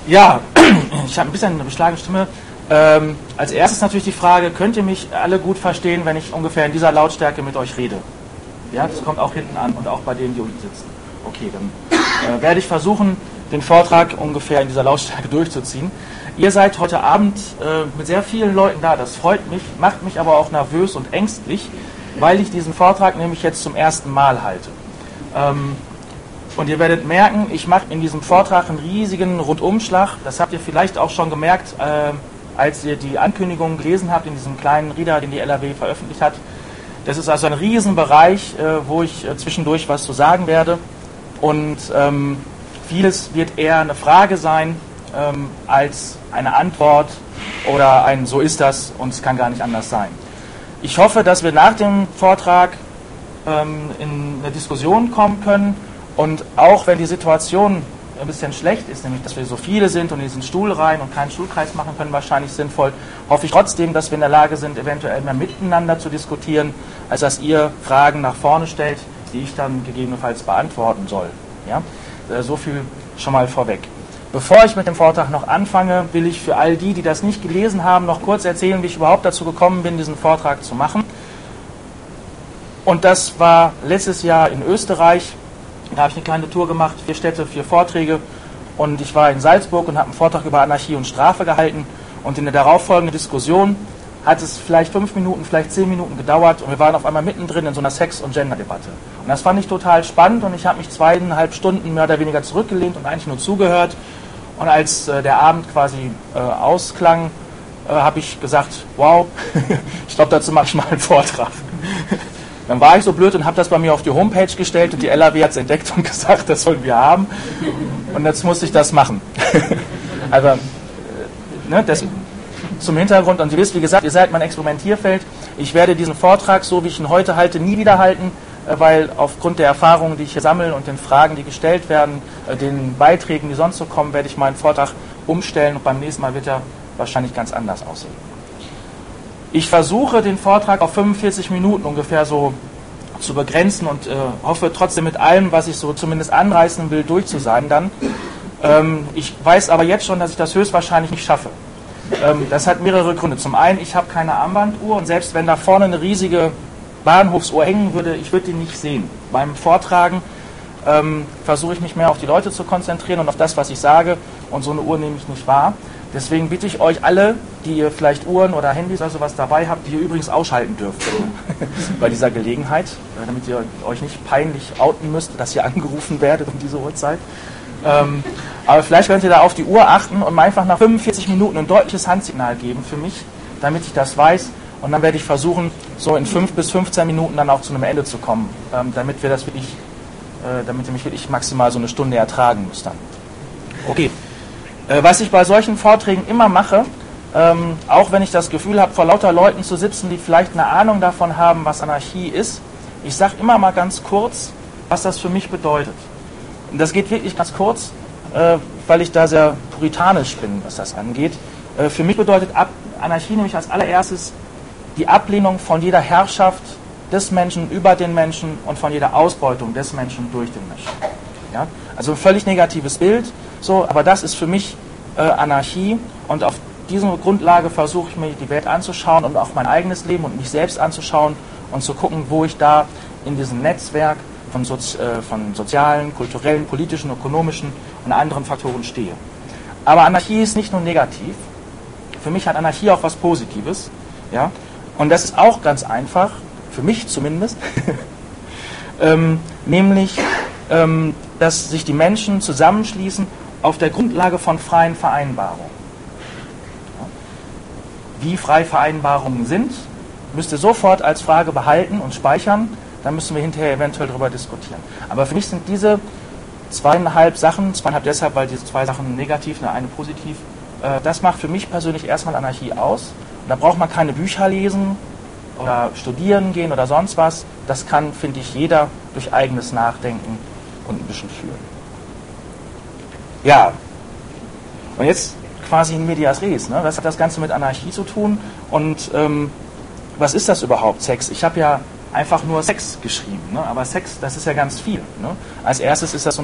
Ja, ich habe ein bisschen eine beschlagene Stimme. Als erstes natürlich die Frage, könnt ihr mich alle gut verstehen, wenn ich ungefähr in dieser Lautstärke mit euch rede? Ja, das kommt auch hinten an und auch bei denen, die unten sitzen. Okay, dann werde ich versuchen, den Vortrag ungefähr in dieser Lautstärke durchzuziehen. Ihr seid heute Abend mit sehr vielen Leuten da, das freut mich, macht mich aber auch nervös und ängstlich, weil ich diesen Vortrag nämlich jetzt zum ersten Mal halte. Und ihr werdet merken, ich mache in diesem Vortrag einen riesigen Rundumschlag. Das habt ihr vielleicht auch schon gemerkt, als ihr die Ankündigung gelesen habt in diesem kleinen Reader, den die LAW veröffentlicht hat. Das ist also ein Riesenbereich, wo ich zwischendurch was zu sagen werde. Und vieles wird eher eine Frage sein als eine Antwort oder ein "So ist das und es kann gar nicht anders sein". Ich hoffe, dass wir nach dem Vortrag in eine Diskussion kommen können. Und auch wenn die Situation ein bisschen schlecht ist, nämlich dass wir so viele sind und in diesen Stuhl rein und keinen Stuhlkreis machen können, wahrscheinlich sinnvoll, hoffe ich trotzdem, dass wir in der Lage sind, eventuell mehr miteinander zu diskutieren, als dass ihr Fragen nach vorne stellt, die ich dann gegebenenfalls beantworten soll. Ja? So viel schon mal vorweg. Bevor ich mit dem Vortrag noch anfange, will ich für all die, die das nicht gelesen haben, noch kurz erzählen, wie ich überhaupt dazu gekommen bin, diesen Vortrag zu machen. Und das war letztes Jahr in Österreich. Da habe ich eine kleine Tour gemacht, 4 Städte, 4 Vorträge, und ich war in Salzburg und habe einen Vortrag über Anarchie und Strafe gehalten, und in der darauffolgenden Diskussion hat es vielleicht 5 Minuten, vielleicht 10 Minuten gedauert und wir waren auf einmal mittendrin in so einer Sex- und Gender-Debatte. Und das fand ich total spannend und ich habe mich 2,5 Stunden mehr oder weniger zurückgelehnt und eigentlich nur zugehört, und als der Abend quasi ausklang, habe ich gesagt, wow, ich glaube, dazu mache ich mal einen Vortrag. Dann war ich so blöd und habe das bei mir auf die Homepage gestellt und die LAW hat es entdeckt und gesagt, das sollen wir haben. Und jetzt musste ich das machen. Also, das zum Hintergrund. Und ihr wisst, wie gesagt, ihr seid mein Experimentierfeld. Ich werde diesen Vortrag, so wie ich ihn heute halte, nie wieder halten, weil aufgrund der Erfahrungen, die ich hier sammle und den Fragen, die gestellt werden, den Beiträgen, die sonst so kommen, werde ich meinen Vortrag umstellen und beim nächsten Mal wird er wahrscheinlich ganz anders aussehen. Ich versuche, den Vortrag auf 45 Minuten ungefähr so zu begrenzen und hoffe trotzdem mit allem, was ich so zumindest anreißen will, durch zu sein dann. Ich weiß aber jetzt schon, dass ich das höchstwahrscheinlich nicht schaffe. Das hat mehrere Gründe. Zum einen, ich habe keine Armbanduhr und selbst wenn da vorne eine riesige Bahnhofsuhr hängen würde, ich würde die nicht sehen. Beim Vortragen versuche ich mich mehr auf die Leute zu konzentrieren und auf das, was ich sage, und so eine Uhr nehme ich nicht wahr. Deswegen bitte ich euch alle, die ihr vielleicht Uhren oder Handys oder sowas dabei habt, die ihr übrigens ausschalten dürft bei dieser Gelegenheit, damit ihr euch nicht peinlich outen müsst, dass ihr angerufen werdet um diese Uhrzeit. Aber vielleicht könnt ihr da auf die Uhr achten und mir einfach nach 45 Minuten ein deutliches Handsignal geben für mich, damit ich das weiß. Und dann werde ich versuchen, so in 5 bis 15 Minuten dann auch zu einem Ende zu kommen, damit ihr mich wirklich maximal so eine Stunde ertragen müsst dann. Okay. Was ich bei solchen Vorträgen immer mache, auch wenn ich das Gefühl habe, vor lauter Leuten zu sitzen, die vielleicht eine Ahnung davon haben, was Anarchie ist, ich sage immer mal ganz kurz, was das für mich bedeutet. Und das geht wirklich ganz kurz, weil ich da sehr puritanisch bin, was das angeht. Für mich bedeutet Anarchie nämlich als allererstes die Ablehnung von jeder Herrschaft des Menschen über den Menschen und von jeder Ausbeutung des Menschen durch den Menschen. Ja? Also ein völlig negatives Bild. So, aber das ist für mich Anarchie, und auf diese Grundlage versuche ich mir die Welt anzuschauen und auch mein eigenes Leben und mich selbst anzuschauen und zu gucken, wo ich da in diesem Netzwerk von sozialen, kulturellen, politischen, ökonomischen und anderen Faktoren stehe. Aber Anarchie ist nicht nur negativ. Für mich hat Anarchie auch was Positives. Ja? Und das ist auch ganz einfach, für mich zumindest, nämlich, dass sich die Menschen zusammenschließen auf der Grundlage von freien Vereinbarungen. Wie freie Vereinbarungen sind, müsst ihr sofort als Frage behalten und speichern, dann müssen wir hinterher eventuell darüber diskutieren. Aber für mich sind diese 2,5 Sachen, 2,5 deshalb, weil diese 2 Sachen negativ, eine positiv, das macht für mich persönlich erstmal Anarchie aus. Und da braucht man keine Bücher lesen oder studieren gehen oder sonst was. Das kann, finde ich, jeder durch eigenes Nachdenken und ein bisschen fühlen. Ja, und jetzt quasi in medias res. Ne? Was hat das Ganze mit Anarchie zu tun? Und was ist das überhaupt, Sex? Ich habe ja einfach nur Sex geschrieben, ne? Aber Sex, das ist ja ganz viel. Ne? Als erstes ist das so eine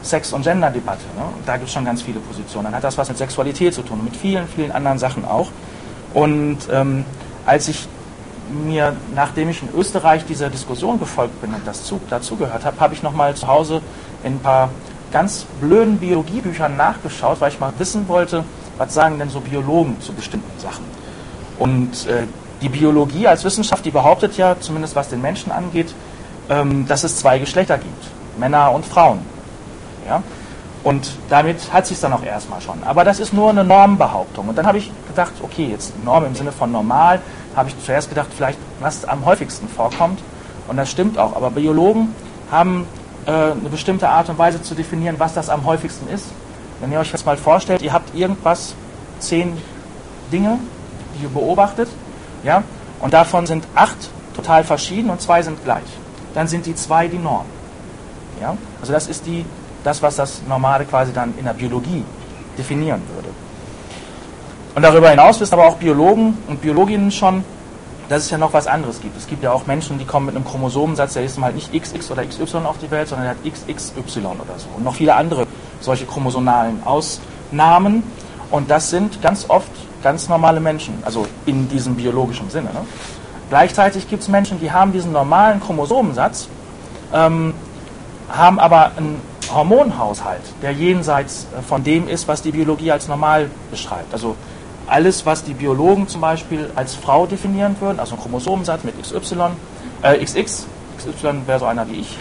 Sex- und Gender-Debatte. Ne? Da gibt es schon ganz viele Positionen. Dann hat das was mit Sexualität zu tun und mit vielen, vielen anderen Sachen auch. Und als ich mir, nachdem ich in Österreich dieser Diskussion gefolgt bin und dazugehört habe, habe ich nochmal zu Hause in ein paar ganz blöden Biologiebüchern nachgeschaut, weil ich mal wissen wollte, was sagen denn so Biologen zu bestimmten Sachen. Und die Biologie als Wissenschaft, die behauptet ja, zumindest was den Menschen angeht, dass es zwei Geschlechter gibt, Männer und Frauen. Ja? Und damit hat sich dann auch erstmal schon. Aber das ist nur eine Normbehauptung. Und dann habe ich gedacht, okay, jetzt Norm im Sinne von normal, habe ich zuerst gedacht, vielleicht was am häufigsten vorkommt. Und das stimmt auch. Aber Biologen haben eine bestimmte Art und Weise zu definieren, was das am häufigsten ist. Wenn ihr euch jetzt mal vorstellt, ihr habt irgendwas, 10 Dinge, die ihr beobachtet, ja, und davon sind 8 total verschieden und 2 sind gleich. Dann sind die 2 die Norm. Ja? Also das ist das, was das Normale quasi dann in der Biologie definieren würde. Und darüber hinaus wissen aber auch Biologen und Biologinnen schon, dass es ja noch was anderes gibt. Es gibt ja auch Menschen, die kommen mit einem Chromosomensatz, der ist halt nicht XX oder XY auf die Welt, sondern der hat XXY oder so. Und noch viele andere solche chromosomalen Ausnahmen. Und das sind ganz oft ganz normale Menschen, also in diesem biologischen Sinne. Ne? Gleichzeitig gibt es Menschen, die haben diesen normalen Chromosomensatz, haben aber einen Hormonhaushalt, der jenseits von dem ist, was die Biologie als normal beschreibt. Also alles, was die Biologen zum Beispiel als Frau definieren würden, also ein Chromosomensatz mit XX, XY wäre so einer wie ich,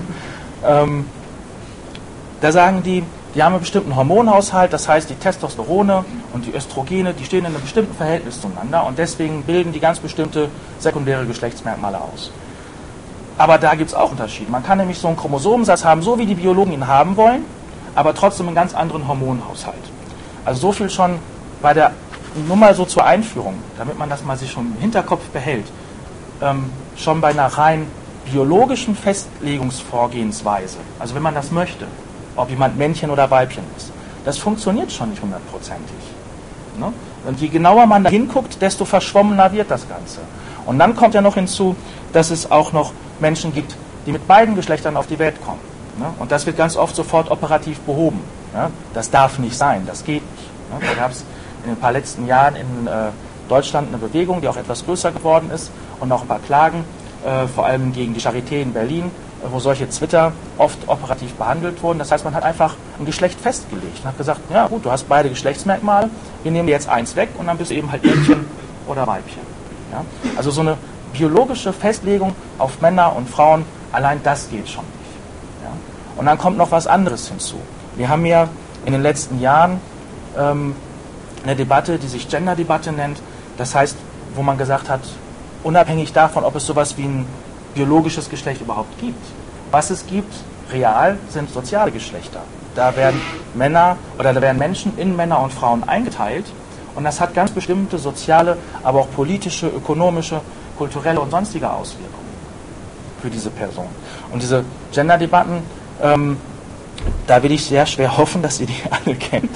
da sagen die haben einen bestimmten Hormonhaushalt, das heißt die Testosterone und die Östrogene, die stehen in einem bestimmten Verhältnis zueinander und deswegen bilden die ganz bestimmte sekundäre Geschlechtsmerkmale aus. Aber da gibt es auch Unterschiede. Man kann nämlich so einen Chromosomensatz haben, so wie die Biologen ihn haben wollen, aber trotzdem einen ganz anderen Hormonhaushalt. Also so viel schon bei der, nur mal so zur Einführung, damit man das mal sich schon im Hinterkopf behält, schon bei einer rein biologischen Festlegungsvorgehensweise, also wenn man das möchte, ob jemand Männchen oder Weibchen ist, das funktioniert schon nicht 100%. Ne? Und je genauer man da hinguckt, desto verschwommener wird das Ganze. Und dann kommt ja noch hinzu, dass es auch noch Menschen gibt, die mit beiden Geschlechtern auf die Welt kommen. Ne? Und das wird ganz oft sofort operativ behoben. Ne? Das darf nicht sein, das geht nicht. Ne? Da gab es in ein paar letzten Jahren in Deutschland eine Bewegung, die auch etwas größer geworden ist und auch ein paar Klagen, vor allem gegen die Charité in Berlin, wo solche Zwitter oft operativ behandelt wurden. Das heißt, man hat einfach ein Geschlecht festgelegt und hat gesagt, ja gut, du hast beide Geschlechtsmerkmale, wir nehmen dir jetzt eins weg und dann bist du eben halt Männchen oder Weibchen. Ja? Also so eine biologische Festlegung auf Männer und Frauen, allein das geht schon nicht. Ja? Und dann kommt noch was anderes hinzu. Wir haben ja in den letzten Jahren eine Debatte, die sich Gender-Debatte nennt. Das heißt, wo man gesagt hat, unabhängig davon, ob es sowas wie ein biologisches Geschlecht überhaupt gibt. Was es gibt, real, sind soziale Geschlechter. Da werden Menschen in Männer und Frauen eingeteilt und das hat ganz bestimmte soziale, aber auch politische, ökonomische, kulturelle und sonstige Auswirkungen für diese Person. Und diese Gender-Debatten, da will ich sehr schwer hoffen, dass ihr die alle kennt,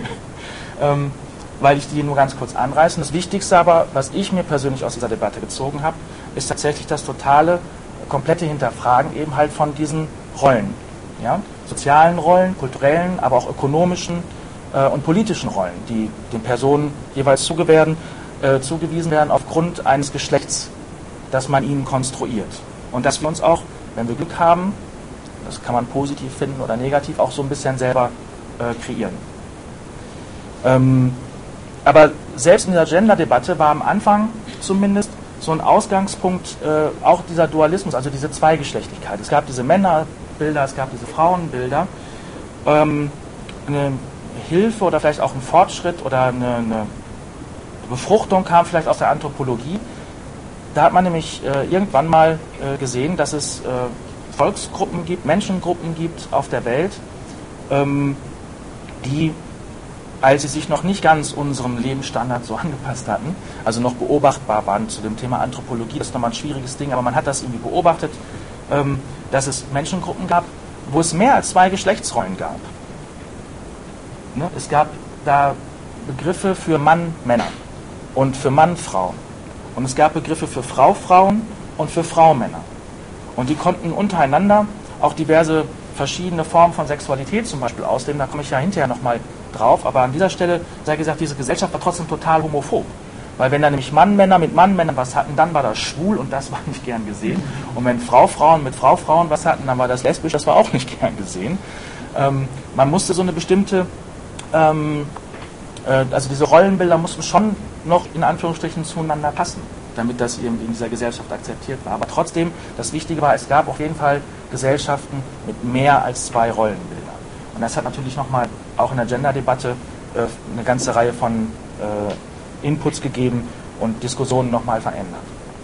weil ich die nur ganz kurz anreiße. Das Wichtigste aber, was ich mir persönlich aus dieser Debatte gezogen habe, ist tatsächlich das komplette Hinterfragen eben halt von diesen Rollen. Ja? Sozialen Rollen, kulturellen, aber auch ökonomischen und politischen Rollen, die den Personen jeweils zugewiesen werden aufgrund eines Geschlechts, das man ihnen konstruiert. Und dass wir uns auch, wenn wir Glück haben, das kann man positiv finden oder negativ, auch so ein bisschen selber kreieren. Aber selbst in dieser Gender-Debatte war am Anfang zumindest so ein Ausgangspunkt auch dieser Dualismus, also diese Zweigeschlechtlichkeit. Es gab diese Männerbilder, es gab diese Frauenbilder. Eine Hilfe oder vielleicht auch ein Fortschritt oder eine Befruchtung kam vielleicht aus der Anthropologie. Da hat man nämlich irgendwann mal gesehen, dass es Volksgruppen gibt, Menschengruppen gibt auf der Welt, die, als sie sich noch nicht ganz unserem Lebensstandard so angepasst hatten, also noch beobachtbar waren zu dem Thema Anthropologie, das ist nochmal ein schwieriges Ding, aber man hat das irgendwie beobachtet, dass es Menschengruppen gab, wo es mehr als 2 Geschlechtsrollen gab. Ne? Es gab da Begriffe für Mann, Männer und für Mann, Frauen. Und es gab Begriffe für Frau, Frauen und für Frau, Männer. Und die konnten untereinander auch diverse verschiedene Formen von Sexualität zum Beispiel ausleben, da komme ich ja hinterher nochmal drauf, aber an dieser Stelle sei gesagt, diese Gesellschaft war trotzdem total homophob. Weil wenn da nämlich Männer mit Männern was hatten, dann war das schwul und das war nicht gern gesehen. Und wenn Frauen mit Frauen was hatten, dann war das lesbisch, das war auch nicht gern gesehen. Man musste so eine bestimmte, also diese Rollenbilder mussten schon noch in Anführungsstrichen zueinander passen, damit das irgendwie in dieser Gesellschaft akzeptiert war. Aber trotzdem, das Wichtige war, es gab auf jeden Fall Gesellschaften mit mehr als 2 Rollenbildern. Und das hat natürlich nochmal auch in der Gender-Debatte eine ganze Reihe von Inputs gegeben und Diskussionen nochmal verändert.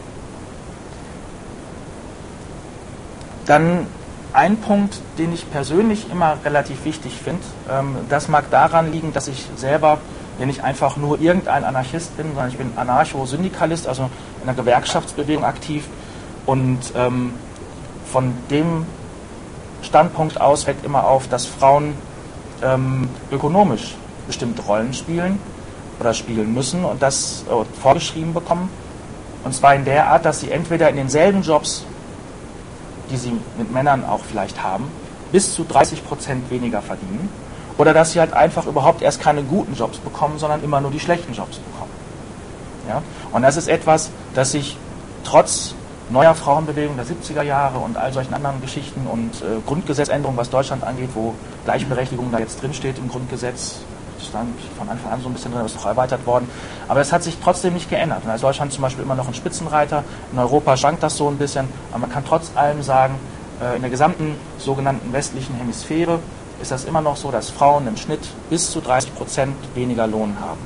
Dann ein Punkt, den ich persönlich immer relativ wichtig finde, das mag daran liegen, dass ich selber ja nicht einfach nur irgendein Anarchist bin, sondern ich bin Anarcho-Syndikalist, also in der Gewerkschaftsbewegung aktiv und von dem Standpunkt aus fällt immer auf, dass Frauen ökonomisch bestimmte Rollen spielen oder spielen müssen und das vorgeschrieben bekommen. Und zwar in der Art, dass sie entweder in denselben Jobs, die sie mit Männern auch vielleicht haben, bis zu 30% weniger verdienen. Oder dass sie halt einfach überhaupt erst keine guten Jobs bekommen, sondern immer nur die schlechten Jobs bekommen. Ja? Und das ist etwas, das sich trotz neuer Frauenbewegung der 70er Jahre und all solchen anderen Geschichten und Grundgesetzänderungen, was Deutschland angeht, wo Gleichberechtigung da jetzt drinsteht im Grundgesetz, stand von Anfang an so ein bisschen drin, ist noch erweitert worden. Aber es hat sich trotzdem nicht geändert. Und als Deutschland zum Beispiel immer noch ein Spitzenreiter, in Europa schwankt das so ein bisschen, aber man kann trotz allem sagen, in der gesamten sogenannten westlichen Hemisphäre ist das immer noch so, dass Frauen im Schnitt bis zu 30% weniger Lohn haben.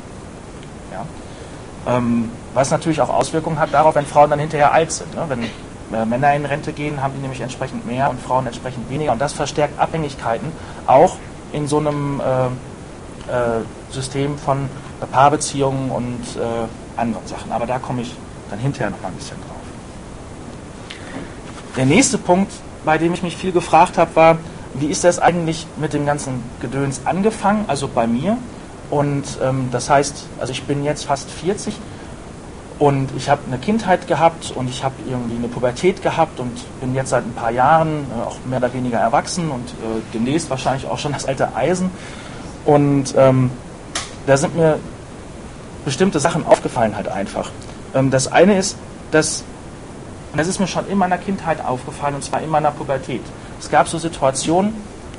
Ja? Was natürlich auch Auswirkungen hat darauf, wenn Frauen dann hinterher alt sind. Ne? Wenn Männer in Rente gehen, haben die nämlich entsprechend mehr und Frauen entsprechend weniger. Und das verstärkt Abhängigkeiten, auch in so einem System von Paarbeziehungen und anderen Sachen. Aber da komme ich dann hinterher noch mal ein bisschen drauf. Der nächste Punkt, bei dem ich mich viel gefragt habe, war, wie ist das eigentlich mit dem ganzen Gedöns angefangen, also bei mir? Und das heißt, also ich bin jetzt fast 40 und ich habe eine Kindheit gehabt und ich habe irgendwie eine Pubertät gehabt und bin jetzt seit ein paar Jahren auch mehr oder weniger erwachsen und demnächst wahrscheinlich auch schon das alte Eisen. Und da sind mir bestimmte Sachen aufgefallen halt einfach. Das eine ist, und das ist mir schon in meiner Kindheit aufgefallen, und zwar in meiner Pubertät. Es gab so Situationen,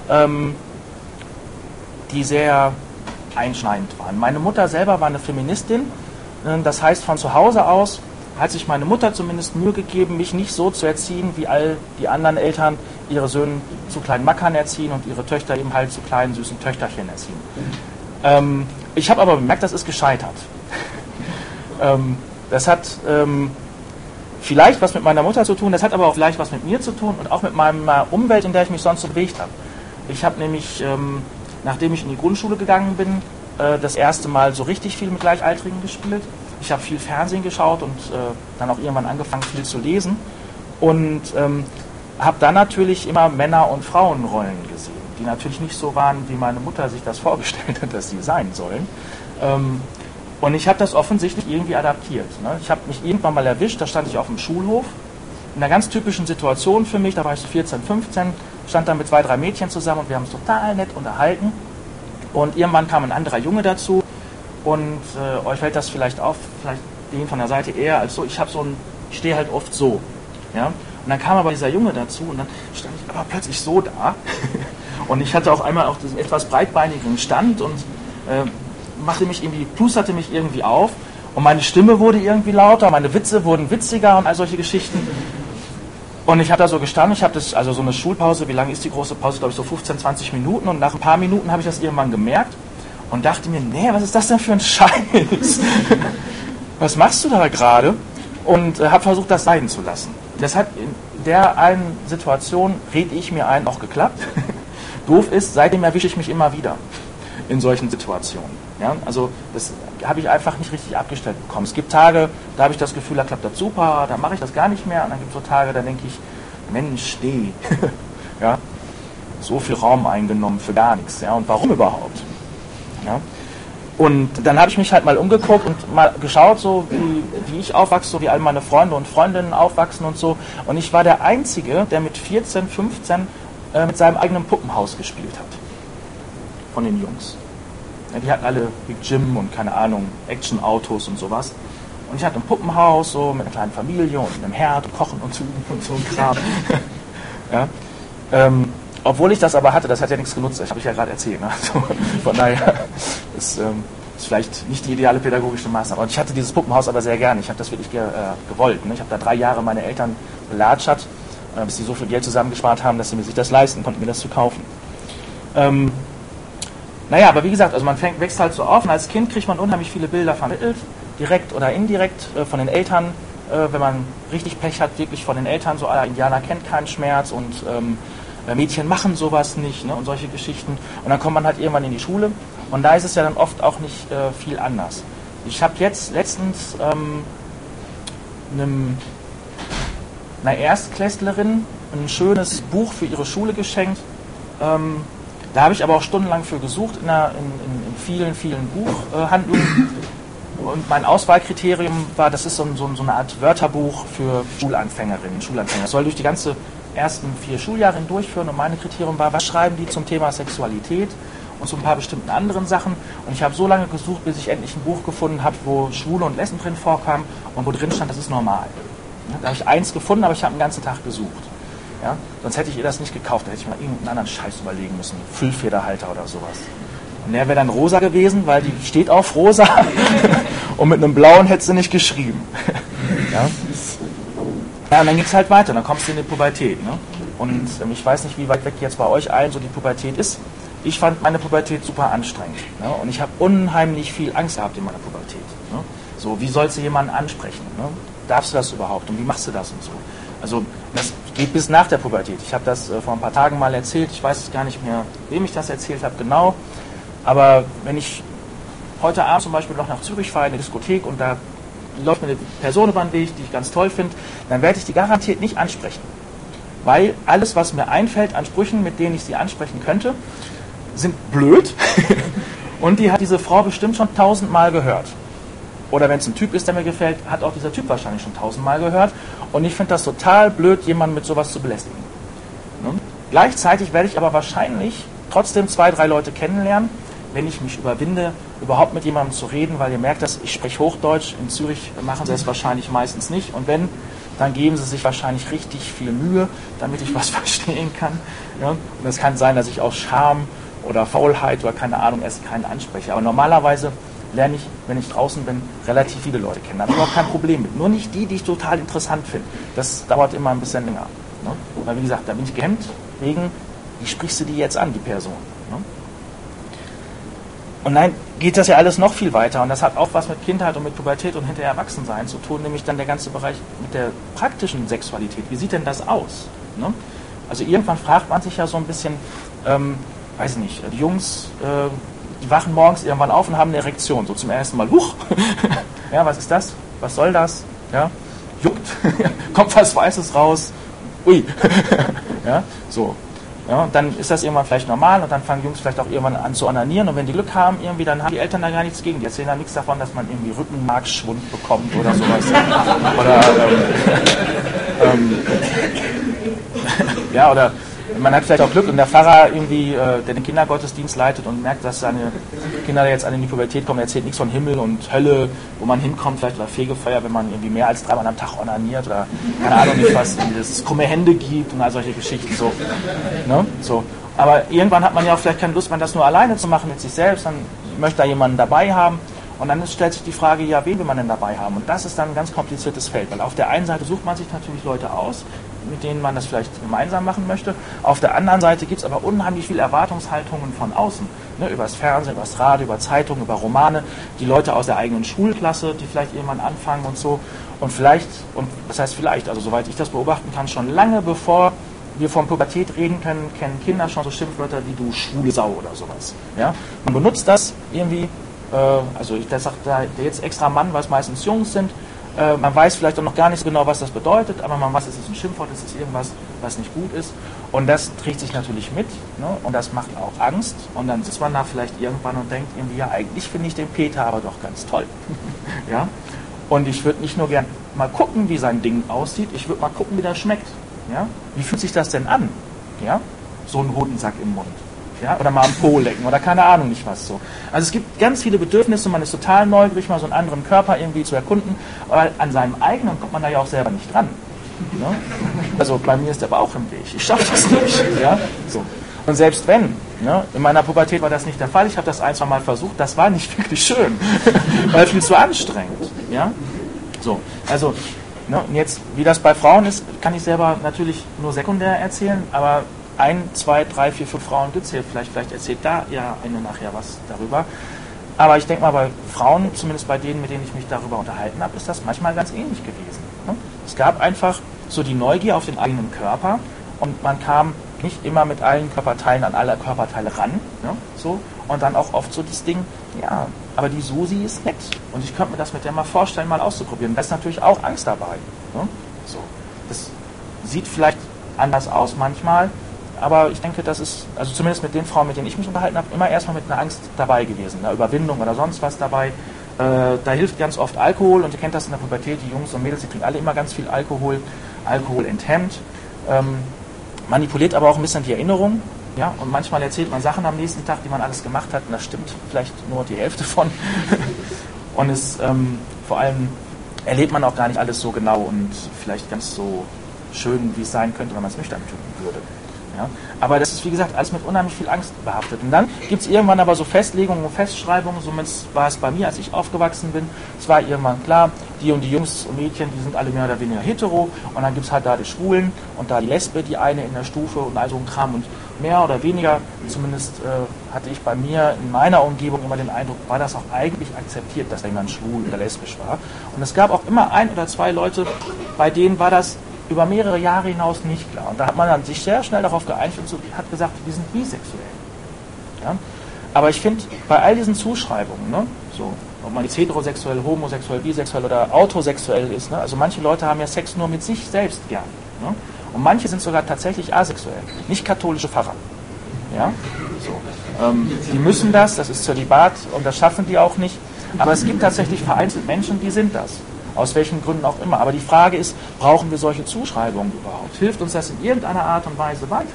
die sehr einschneidend waren. Meine Mutter selber war eine Feministin, das heißt von zu Hause aus hat sich meine Mutter zumindest Mühe gegeben, mich nicht so zu erziehen, wie all die anderen Eltern ihre Söhne zu kleinen Mackern erziehen und ihre Töchter eben halt zu kleinen, süßen Töchterchen erziehen. Ich habe aber bemerkt, das ist gescheitert. Das hat vielleicht was mit meiner Mutter zu tun, das hat aber auch vielleicht was mit mir zu tun und auch mit meiner Umwelt, in der ich mich sonst so bewegt habe. Ich habe nämlich, nachdem ich in die Grundschule gegangen bin, das erste Mal so richtig viel mit Gleichaltrigen gespielt. Ich habe viel Fernsehen geschaut und dann auch irgendwann angefangen, viel zu lesen. Und habe dann natürlich immer Männer- und Frauenrollen gesehen, die natürlich nicht so waren, wie meine Mutter sich das vorgestellt hat, dass sie sein sollen. Und ich habe das offensichtlich irgendwie adaptiert. Ne? Ich habe mich irgendwann mal erwischt, da stand ich auf dem Schulhof, in einer ganz typischen Situation für mich, da war ich so 14, 15, stand dann mit 2, 3 Mädchen zusammen und wir haben uns total nett unterhalten. Und irgendwann kam ein anderer Junge dazu und euch fällt das vielleicht auf, vielleicht den von der Seite eher als so, ich stehe halt oft so. Ja? Und dann kam aber dieser Junge dazu und dann stand ich aber plötzlich so da. Und ich hatte auch einmal auch diesen etwas breitbeinigen Stand und plusterte mich irgendwie auf. Und meine Stimme wurde irgendwie lauter, meine Witze wurden witziger und all solche Geschichten. Und ich habe da so gestanden, ich habe das, also so eine Schulpause, wie lange ist die große Pause? Glaube ich so 15, 20 Minuten. Und nach ein paar Minuten habe ich das irgendwann gemerkt und dachte mir, nee, was ist das denn für ein Scheiß? Was machst du da gerade? Und habe versucht, das sein zu lassen. Das hat in der einen Situation, rede ich mir ein, auch geklappt. Doof ist, seitdem erwische ich mich immer wieder in solchen Situationen. Ja? Also das habe ich einfach nicht richtig abgestellt bekommen. Es gibt Tage, da habe ich das Gefühl, da klappt das super, da mache ich das gar nicht mehr. Und dann gibt es so Tage, da denke ich, Mensch, ja? So viel Raum eingenommen für gar nichts. Ja? Und warum überhaupt? Ja? Und dann habe ich mich halt mal umgeguckt und mal geschaut, so wie ich aufwachse, so wie all meine Freunde und Freundinnen aufwachsen und so. Und ich war der Einzige, der mit 14, 15 mit seinem eigenen Puppenhaus gespielt hat. Von den Jungs. Ja, die hatten alle Big Jim und keine Ahnung, Action-Autos und sowas. Und ich hatte ein Puppenhaus, so mit einer kleinen Familie und einem Herd, und Kochen und so ein Kram. Ja. Obwohl ich das aber hatte, das hat ja nichts genutzt, das habe ich ja gerade erzählt. Ne? Also, von daher ist vielleicht nicht die ideale pädagogische Maßnahme. Und ich hatte dieses Puppenhaus aber sehr gerne. Ich habe das wirklich gewollt. Ne? Ich habe da 3 Jahre meine Eltern belatschert, bis sie so viel Geld zusammengespart haben, dass sie sich das leisten konnten, mir das zu kaufen. Naja, aber wie gesagt, also man wächst halt so auf und als Kind kriegt man unheimlich viele Bilder vermittelt, direkt oder indirekt von den Eltern, wenn man richtig Pech hat, wirklich von den Eltern, so Indianer kennt keinen Schmerz und Mädchen machen sowas nicht, ne, und solche Geschichten. Und dann kommt man halt irgendwann in die Schule und da ist es ja dann oft auch nicht viel anders. Ich habe jetzt letztens einer Erstklässlerin ein schönes Buch für ihre Schule geschenkt. Da habe ich aber auch stundenlang für gesucht in vielen, vielen Buchhandlungen. Und mein Auswahlkriterium war, das ist so eine Art Wörterbuch für Schulanfängerinnen und Schulanfänger. Das soll durch die ganze ersten 4 Schuljahre durchführen und mein Kriterium war, was schreiben die zum Thema Sexualität und zu ein paar bestimmten anderen Sachen. Und ich habe so lange gesucht, bis ich endlich ein Buch gefunden habe, wo Schwule und Lesben drin vorkamen und wo drin stand, das ist normal. Da habe ich eins gefunden, aber ich habe den ganzen Tag gesucht. Ja? Sonst hätte ich ihr das nicht gekauft, da hätte ich mir irgendeinen anderen Scheiß überlegen müssen. Füllfederhalter oder sowas. Und der wäre dann rosa gewesen, weil die steht auf rosa und mit einem blauen hätte sie nicht geschrieben. Ja? Ja, und dann geht es halt weiter, dann kommst du in die Pubertät. Ne? Und ich weiß nicht, wie weit weg jetzt bei euch allen so die Pubertät ist. Ich fand meine Pubertät super anstrengend. Ne? Und ich habe unheimlich viel Angst gehabt in meiner Pubertät. Ne? So, wie sollst du jemanden ansprechen? Ne? Darfst du das überhaupt? Und wie machst du das und so? Also das geht bis nach der Pubertät. Ich habe das vor ein paar Tagen mal erzählt. Ich weiß gar nicht mehr, wem ich das erzählt habe genau. Aber wenn ich heute Abend zum Beispiel noch nach Zürich fahre, in eine Diskothek und da läuft mir eine Person über den Weg, die ich ganz toll finde, dann werde ich die garantiert nicht ansprechen. Weil alles, was mir einfällt an Sprüchen, mit denen ich sie ansprechen könnte, sind blöd. Und die hat diese Frau bestimmt schon 1000-mal gehört. Oder wenn es ein Typ ist, der mir gefällt, hat auch dieser Typ wahrscheinlich schon 1000-mal gehört. Und ich finde das total blöd, jemanden mit sowas zu belästigen. Ne? Gleichzeitig werde ich aber wahrscheinlich trotzdem 2, 3 Leute kennenlernen, wenn ich mich überwinde, überhaupt mit jemandem zu reden, weil ihr merkt, dass ich spreche Hochdeutsch. In Zürich machen sie es wahrscheinlich meistens nicht. Und wenn, dann geben sie sich wahrscheinlich richtig viel Mühe, damit ich was verstehen kann. Ja? Und es kann sein, dass ich aus Scham oder Faulheit oder keine Ahnung erst keinen anspreche. Aber normalerweise lerne ich, wenn ich draußen bin, relativ viele Leute kennen. Da habe ich auch kein Problem mit. Nur nicht die, die ich total interessant finde. Das dauert immer ein bisschen länger. Ne? Weil wie gesagt, da bin ich gehemmt wegen, wie sprichst du die jetzt an, die Person? Ne? Und nein, geht das ja alles noch viel weiter. Und das hat auch was mit Kindheit und mit Pubertät und hinterher Erwachsensein zu tun, nämlich dann der ganze Bereich mit der praktischen Sexualität. Wie sieht denn das aus? Ne? Also irgendwann fragt man sich ja so ein bisschen, weiß ich nicht, die Jungs, die wachen morgens irgendwann auf und haben eine Erektion. So zum ersten Mal, huch, ja, was ist das? Was soll das? Ja, juckt, kommt was Weißes raus, ui, ja, so. Ja, und dann ist das irgendwann vielleicht normal und dann fangen Jungs vielleicht auch irgendwann an zu onanieren und wenn die Glück haben, irgendwie, dann haben die Eltern da gar nichts gegen. Die erzählen da nichts davon, dass man irgendwie Rückenmarksschwund bekommt oder sowas. Oder, ja, oder man hat vielleicht auch Glück und der Pfarrer irgendwie, der den Kindergottesdienst leitet und merkt, dass seine Kinder jetzt an die Pubertät kommen, erzählt nichts von Himmel und Hölle, wo man hinkommt, vielleicht oder Fegefeuer, wenn man irgendwie mehr als 3-mal am Tag onaniert oder keine Ahnung nicht was, dass es krumme Hände gibt und all solche Geschichten so. Ne? So. Aber irgendwann hat man ja auch vielleicht keine Lust, man das nur alleine zu machen mit sich selbst, dann möchte da jemanden dabei haben. Und dann stellt sich die Frage, ja, wen will man denn dabei haben? Und das ist dann ein ganz kompliziertes Feld, weil auf der einen Seite sucht man sich natürlich Leute aus, mit denen man das vielleicht gemeinsam machen möchte. Auf der anderen Seite gibt es aber unheimlich viele Erwartungshaltungen von außen. Ne, über das Fernsehen, über das Radio, über Zeitungen, über Romane, die Leute aus der eigenen Schulklasse, die vielleicht irgendwann anfangen und so. Und vielleicht, und das heißt vielleicht, also soweit ich das beobachten kann, schon lange bevor wir von Pubertät reden können, kennen Kinder schon so Schimpfwörter wie du schwule Sau oder sowas. Ja? Man benutzt das irgendwie, also das sagt da jetzt extra Mann, weil es meistens Jungs sind. Man weiß vielleicht auch noch gar nicht so genau, was das bedeutet, aber man weiß, es ist ein Schimpfwort, es ist irgendwas, was nicht gut ist. Und das trägt sich natürlich mit, ne? Und das macht auch Angst. Und dann sitzt man da vielleicht irgendwann und denkt irgendwie, ja, eigentlich finde ich den Peter aber doch ganz toll. Ja? Und ich würde nicht nur gern mal gucken, wie sein Ding aussieht, ich würde mal gucken, wie das schmeckt. Ja? Wie fühlt sich das denn an? Ja? so einen Hodensack im Mund. Ja, oder mal am Po lecken oder keine Ahnung nicht was so. Also es gibt ganz viele Bedürfnisse, man ist total neugierig, mal so einen anderen Körper irgendwie zu erkunden, aber an seinem eigenen kommt man da ja auch selber nicht dran. Ne? Also bei mir ist der Bauch im Weg, ich schaffe das nicht. Ja? So. Und selbst wenn, ne, in meiner Pubertät war das nicht der Fall, ich habe das ein, zwei Mal versucht, das war nicht wirklich schön, weil viel zu anstrengend. Ja? So, also, ne, und jetzt, wie das bei Frauen ist, kann ich selber natürlich nur sekundär erzählen, aber 1, 2, 3, 4, 5 Frauen gibt es hier, vielleicht erzählt da ja eine nachher was darüber. Aber ich denke mal, bei Frauen, zumindest bei denen, mit denen ich mich darüber unterhalten habe, ist das manchmal ganz ähnlich gewesen. Ne? Es gab einfach so die Neugier auf den eigenen Körper und man kam nicht immer mit allen Körperteilen an alle Körperteile ran. Ne? So. Und dann auch oft so das Ding, ja, aber die Susi ist nett und ich könnte mir das mit der mal vorstellen, mal auszuprobieren. Da ist natürlich auch Angst dabei. Ne? So. Das sieht vielleicht anders aus manchmal, aber ich denke, das ist, also zumindest mit den Frauen, mit denen ich mich unterhalten habe, immer erstmal mit einer Angst dabei gewesen, einer Überwindung oder sonst was dabei. Da hilft ganz oft Alkohol und ihr kennt das in der Pubertät, die Jungs und Mädels, die trinken alle immer ganz viel Alkohol. Alkohol enthemmt, manipuliert aber auch ein bisschen die Erinnerung. Ja? Und manchmal erzählt man Sachen am nächsten Tag, die man alles gemacht hat und das stimmt vielleicht nur die Hälfte von. Und es vor allem erlebt man auch gar nicht alles so genau und vielleicht ganz so schön, wie es sein könnte, wenn man es nüchtern tun würde. Ja? Aber das ist, wie gesagt, alles mit unheimlich viel Angst behaftet. Und dann gibt es irgendwann aber so Festlegungen und Festschreibungen, so war es bei mir, als ich aufgewachsen bin. Es war irgendwann klar, die und die Jungs und Mädchen, die sind alle mehr oder weniger hetero. Und dann gibt es halt da die Schwulen und da die Lesbe, die eine in der Stufe und all so ein Kram. Und mehr oder weniger, zumindest hatte ich bei mir in meiner Umgebung immer den Eindruck, war das auch eigentlich akzeptiert, dass da jemand schwul oder lesbisch war. Und es gab auch immer 1 oder 2 Leute, bei denen war das über mehrere Jahre hinaus nicht klar. Und da hat man dann sich sehr schnell darauf geeinigt und so, hat gesagt, die sind bisexuell. Ja? Aber ich finde, bei all diesen Zuschreibungen, ne, so, ob man jetzt heterosexuell, homosexuell, bisexuell oder autosexuell ist, ne, also manche Leute haben ja Sex nur mit sich selbst gern. Ne? Und manche sind sogar tatsächlich asexuell, nicht katholische Pfarrer. Ja? So. Die müssen das ist Zölibat und das schaffen die auch nicht. Aber es gibt tatsächlich vereinzelt Menschen, die sind das. Aus welchen Gründen auch immer. Aber die Frage ist, brauchen wir solche Zuschreibungen überhaupt? Hilft uns das in irgendeiner Art und Weise weiter?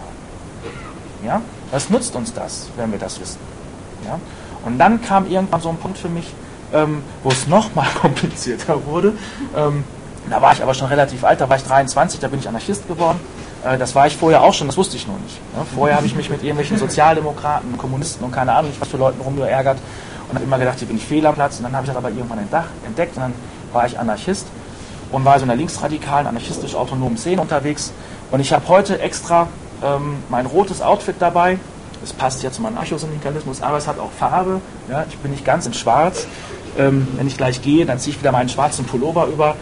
Ja? Was nutzt uns das, wenn wir das wissen? Ja? Und dann kam irgendwann so ein Punkt für mich, wo es nochmal komplizierter wurde. Da war ich aber schon relativ alt, da war ich 23, da bin ich Anarchist geworden. Das war ich vorher auch schon, das wusste ich noch nicht. Ja? Vorher habe ich mich mit irgendwelchen Sozialdemokraten, Kommunisten und keine Ahnung, was für Leuten rumgeärgert und habe immer gedacht, hier bin ich fehl am Platz. Und dann habe ich das aber irgendwann entdeckt und dann war ich Anarchist und war so in einer linksradikalen, anarchistisch-autonomen Szene unterwegs. Und ich habe heute extra mein rotes Outfit dabei. Das passt ja zum Anarchosyndikalismus, aber es hat auch Farbe. Ja? Ich bin nicht ganz in schwarz. Wenn ich gleich gehe, dann ziehe ich wieder meinen schwarzen Pullover über.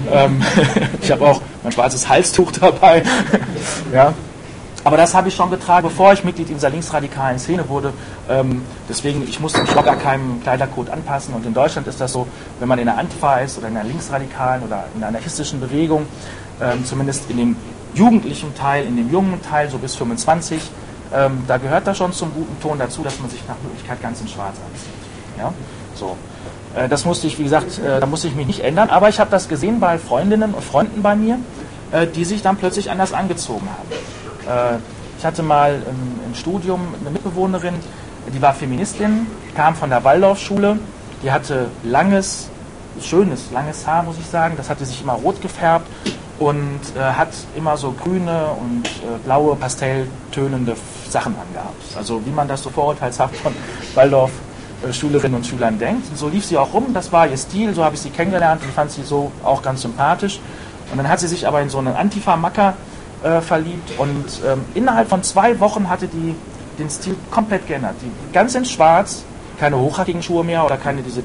Ich habe auch mein schwarzes Halstuch dabei. Ja? Aber das habe ich schon getragen, bevor ich Mitglied in dieser linksradikalen Szene wurde. Deswegen, ich musste mich locker keinem Kleidercode anpassen. Und in Deutschland ist das so, wenn man in der Antifa ist oder in einer linksradikalen oder in einer anarchistischen Bewegung, zumindest in dem jugendlichen Teil, in dem jungen Teil, so bis 25, da gehört das schon zum guten Ton dazu, dass man sich nach Möglichkeit ganz in Schwarz anzieht. Ja? So. Das musste ich, wie gesagt, da musste ich mich nicht ändern. Aber ich habe das gesehen bei Freundinnen und Freunden bei mir, die sich dann plötzlich anders angezogen haben. Ich hatte mal im Studium eine Mitbewohnerin, die war Feministin, kam von der Waldorfschule, die hatte schönes, langes Haar, muss ich sagen, das hatte sich immer rot gefärbt und hat immer so grüne und blaue, pastelltönende Sachen angehabt. Also wie man das so vorurteilshaft von Waldorf-Schülerinnen und Schülern denkt. Und so lief sie auch rum, das war ihr Stil, so habe ich sie kennengelernt und fand sie so auch ganz sympathisch. Und dann hat sie sich aber in so einen Antifa-Macker verliebt und innerhalb von 2 Wochen hatte die den Stil komplett geändert. Die ganz in schwarz, keine hochhackigen Schuhe mehr oder keine diese